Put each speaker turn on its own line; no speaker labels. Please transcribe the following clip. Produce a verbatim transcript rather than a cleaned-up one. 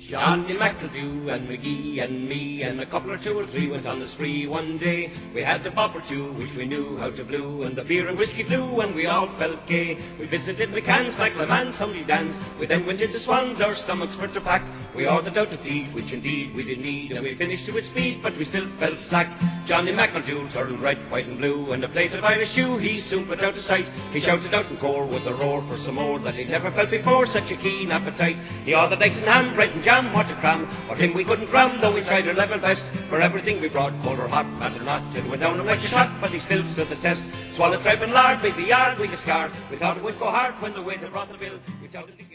Johnny McEldew and McGee and me and a couple or two or three went on the spree one day. We had the bop or two which we knew how to blew, and the beer and whiskey flew and we all felt gay. We visited McCann's like Le Mans, Sunday dance. We then went into Swans, our stomachs were to pack. We ordered out to feed, which indeed we did need, and we finished to its speed, but we still felt slack. Johnny McEldew turned red, white and blue, and a plate of Irish stew he soon put out of sight. He shouted out in core with a roar for some more that he'd never felt before, such a keen appetite. He ordered eggs and ham, bread and jam, what a cram. But him we couldn't cram, though we tried our level best. For everything we brought, cold or hot, matter not, it went down like a shot, but he still stood the test. Swallowed tripe and lard, baby yard, we got scarred. We thought it would go hard when the waiter brought the bill. We shouted